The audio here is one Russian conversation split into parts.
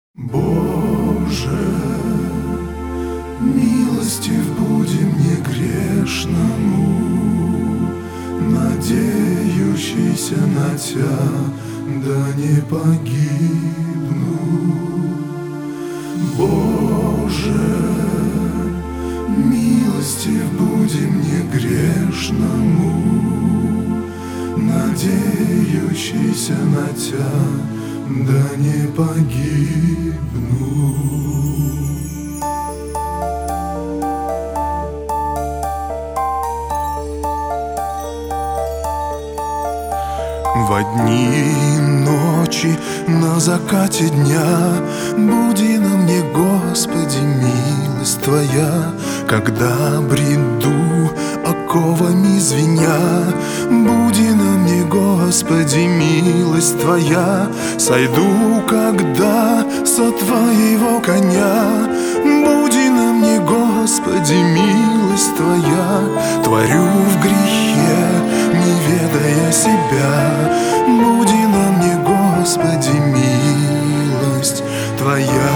Боже, милостив буди мне грешному, надеющийся на Тя, да не погибну. Боже, милостив буди мне грешному, надеющийся на Тя, да не погибну. Во дни и ночи, на закате дня буди на мне, Господи, милость Твоя. Когда бреду оковами звеня, буди на мне, Господи, милость Твоя. Сойду, когда со Твоего коня, буди на мне, Господи, милость Твоя. Творю в грехе, не ведая себя, буди на мне, Господи, милость Твоя.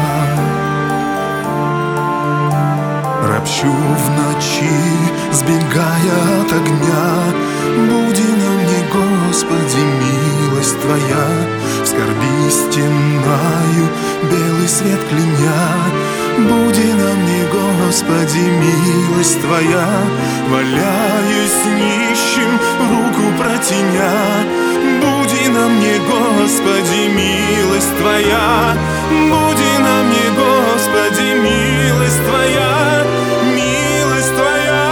Ропщу в ночи, сбегая от огня, буди на мне, Господи, милость Твоя. В скорби стенаю, белый свет кляня, буди на мне, Господи, милость Твоя. Валяюсь нищим, руку протяня, буди на мне, Господи, милость Твоя. Буди на мне, Господи, милость Твоя, милость Твоя.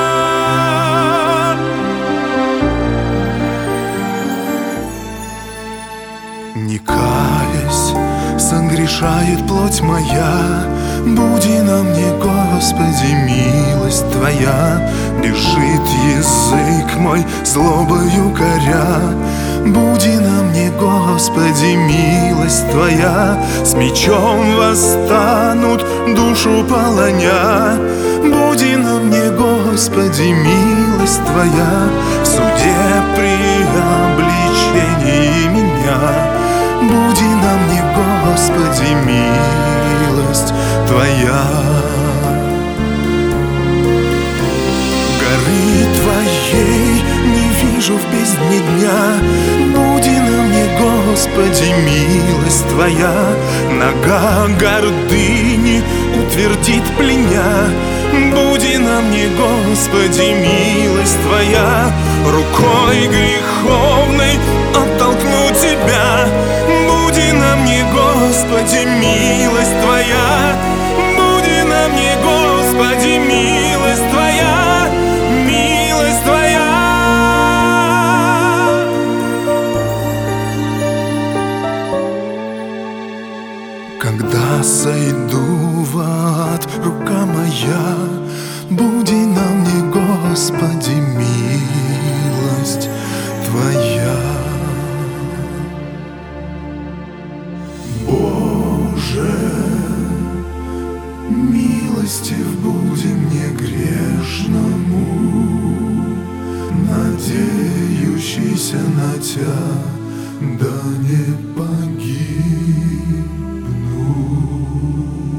Не каясь, согрешает плоть моя, буди на мне, Господи, милость Твоя. Бежит язык мой злобою коря, буди на мне, Господи, милость Твоя. С мечом восстанут, душу полоня, буди на мне, Господи, милость Твоя. В суде при обличении меня, буди на мне, Господи, милость Твоя. Горы Твоей не вижу в бездне дня, буди на мне, Господи, милость Твоя. Нога гордыни утвердит пленя, буди на мне, Господи, милость Твоя. Рукой греховной оттолкну Тебя, буди на мне, Господи, милость Твоя. Буди на мне, Господи, милость Твоя, милость Твоя. Когда сойду в ад, рука моя, буди на мне, Господи, милость Твоя. Боже, милостив буди мне грешному, надеющийся на Тя, да не погибну.